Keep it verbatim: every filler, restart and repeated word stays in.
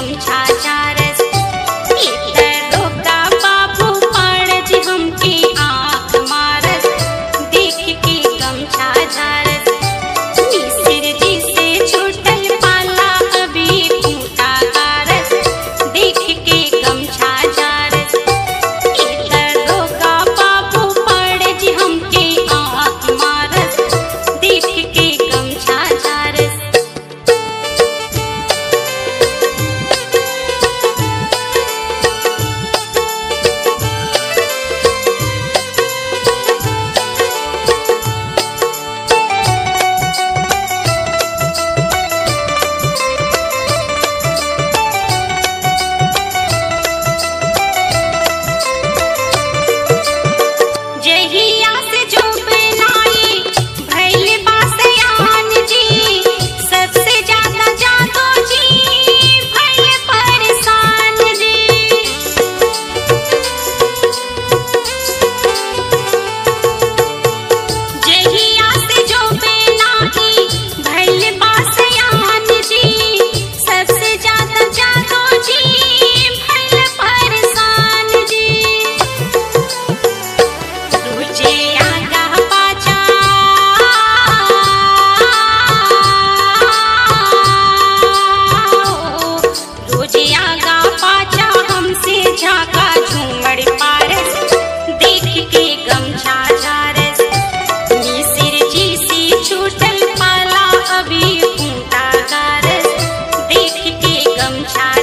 गमछा चारस इधर का बाबू पाड़ज हमके आँख मारस देख के गमछा झारस मिसिर जी से छूटल पाला अभी खूंटा गारस देख के गमछा झारस इधर का बाबू पाड़ज हमके आँख मारस देख के गमछा झारस। जहिया से जो बनाई भैल बासयान जी सबसे ज्यादा जादो जी भैल परेशान जी जहिया से जो बनाई भैल बासयान जी सबसे ज्यादा जादो जी भैल परेशान जी रोजे आगा पाछा रोजे आगा पाछा हमसे झाका झूमड़ पारस देख के गमछा झारस मिसिर जी से छूटल पाला अभी खूंटा गारस देख के गमछा